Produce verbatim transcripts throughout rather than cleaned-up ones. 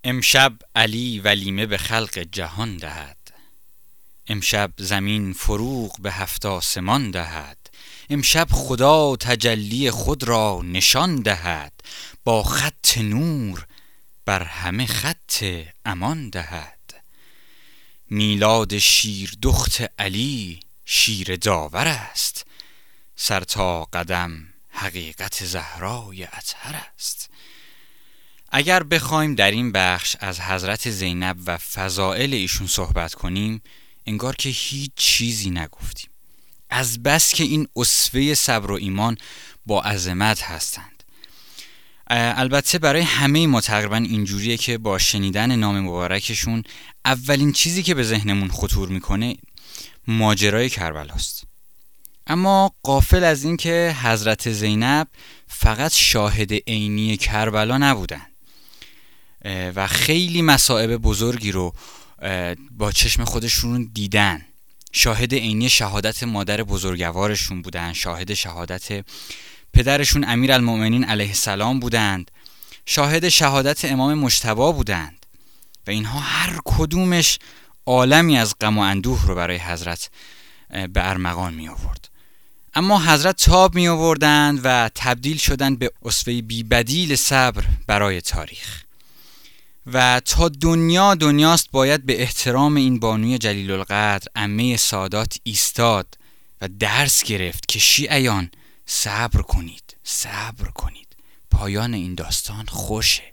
امشب علی ولیمه به خلق جهان دهد، امشب زمین فروغ به هفت آسمان دهد، امشب خدا تجلی خود را نشان دهد، با خط نور بر همه خط امان دهد. میلاد شیر دخت علی شیر داور است، سر تا قدم حقیقت زهرای اطهر است. اگر بخوایم در این بخش از حضرت زینب و فضائل ایشون صحبت کنیم، انگار که هیچ چیزی نگفتیم، از بس که این اسوه صبر و ایمان با عظمت هستند. البته برای همه ما تقریبا اینجوریه که با شنیدن نام مبارکشون اولین چیزی که به ذهنمون خطور میکنه ماجرای کربلاست. اما غافل از این که حضرت زینب فقط شاهد عینی کربلا نبودن و خیلی مصائب بزرگی رو با چشم خودشون دیدن. شاهد عینی شهادت مادر بزرگوارشون بودن، شاهد شهادت پدرشون امیرالمؤمنین علیه السلام بودند، شاهد شهادت امام مجتبی بودند و اینها هر کدومش عالمی از غم و اندوه رو برای حضرت به ارمغان می آورد. اما حضرت تاب می آوردند و تبدیل شدند به اسوه بی بدیل صبر برای تاریخ. و تا دنیا دنیاست باید به احترام این بانوی جلیل القدر عمه سادات ایستاد و درس گرفت که شیعیان صبر کنید، صبر کنید، پایان این داستان خوشه.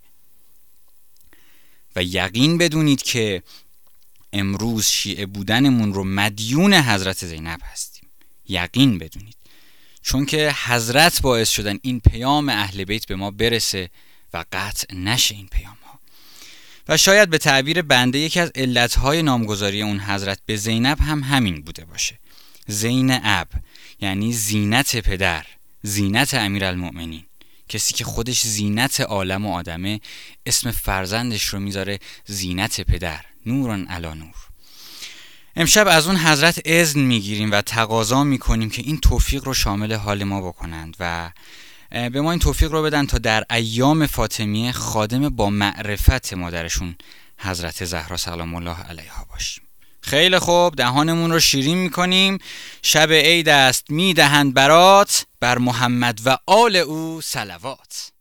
و یقین بدونید که امروز شیعه بودنمون رو مدیون حضرت زینب هستیم. یقین بدونید، چون که حضرت باعث شدن این پیام اهل بیت به ما برسه و قطع نشه این پیام ها. و شاید به تعبیر بنده یکی از علتهای نامگذاری اون حضرت به زینب هم همین بوده باشه. زینب یعنی زینت پدر، زینت امیرالمؤمنین، کسی که خودش زینت عالم و آدمه، اسم فرزندش رو میذاره زینت پدر، نوران علی نور. امشب از اون حضرت اذن میگیریم و تقاضا میکنیم که این توفیق رو شامل حال ما بکنند و به ما این توفیق رو بدن تا در ایام فاطمیه خادم با معرفت مادرشون حضرت زهرا سلام الله علیها باشیم. خیلی خوب، دهانمون رو شیرین میکنیم. شب عید است، میدهند برات، بر محمد و آل او صلوات.